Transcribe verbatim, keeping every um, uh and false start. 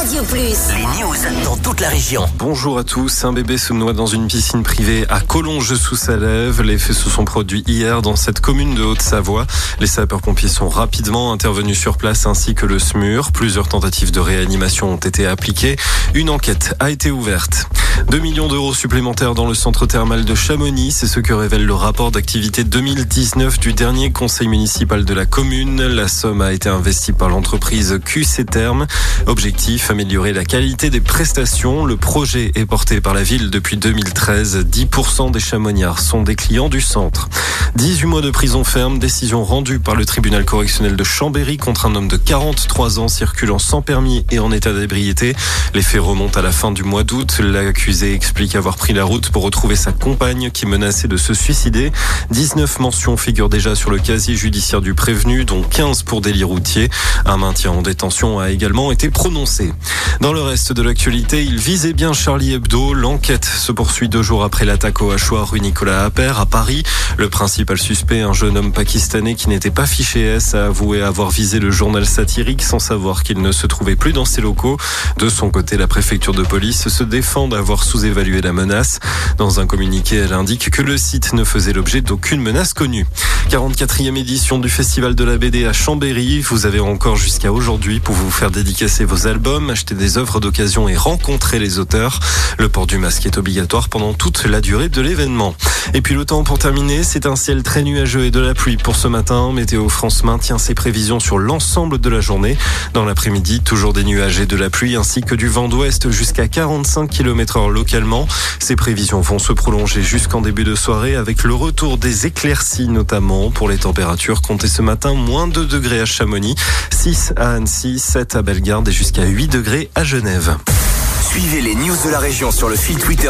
Radio Plus. Les news dans toute la région. Bonjour à tous. Un bébé se noie dans une piscine privée à Collonges-sous-Salève. Les faits se sont produits hier dans cette commune de Haute-Savoie. Les sapeurs-pompiers sont rapidement intervenus sur place ainsi que le S M U R. Plusieurs tentatives de réanimation ont été appliquées. Une enquête a été ouverte. deux millions d'euros supplémentaires dans le centre thermal de Chamonix. C'est ce que révèle le rapport d'activité deux mille dix-neuf du dernier conseil municipal de la commune. La somme a été investie par l'entreprise Q C Therm. Objectif, améliorer la qualité des prestations. Le projet est porté par la ville depuis deux mille treize. dix pour cent des Chamoniards sont des clients du centre. dix-huit mois de prison ferme, décision rendue par le tribunal correctionnel de Chambéry contre un homme de quarante-trois ans circulant sans permis et en état d'ébriété. Les faits remontent à la fin du mois d'août. L'accusé explique avoir pris la route pour retrouver sa compagne qui menaçait de se suicider. dix-neuf mentions figurent déjà sur le casier judiciaire du prévenu, dont quinze pour délit routier. Un maintien en détention a également été prononcé. Dans le reste de l'actualité, il visait bien Charlie Hebdo. L'enquête se poursuit deux jours après l'attaque au hachoir rue Nicolas Appert à Paris. Le principal suspect, un jeune homme pakistanais qui n'était pas fiché S, a avoué avoir visé le journal satirique sans savoir qu'il ne se trouvait plus dans ses locaux. De son côté, la préfecture de police se défend d'avoir sous-évalué la menace. Dans un communiqué, elle indique que le site ne faisait l'objet d'aucune menace connue. quarante-quatrième édition du Festival de la B D à Chambéry. Vous avez encore jusqu'à aujourd'hui pour vous faire dédicacer vos albums, acheter des œuvres d'occasion et rencontrer les auteurs. Le port du masque est obligatoire pendant toute la durée de l'événement. Et puis le temps pour terminer, c'est un ciel très nuageux et de la pluie pour ce matin. Météo France maintient ses prévisions sur l'ensemble de la journée. Dans l'après-midi, toujours des nuages et de la pluie ainsi que du vent d'ouest jusqu'à quarante-cinq kilomètres heure localement. Ces prévisions vont se prolonger jusqu'en début de soirée avec le retour des éclaircies notamment. Pour les températures, comptez ce matin moins deux degrés à Chamonix, six à Annecy, sept à Bellegarde et jusqu'à huit degrés à Genève. Suivez les news de la région sur le fil Twitter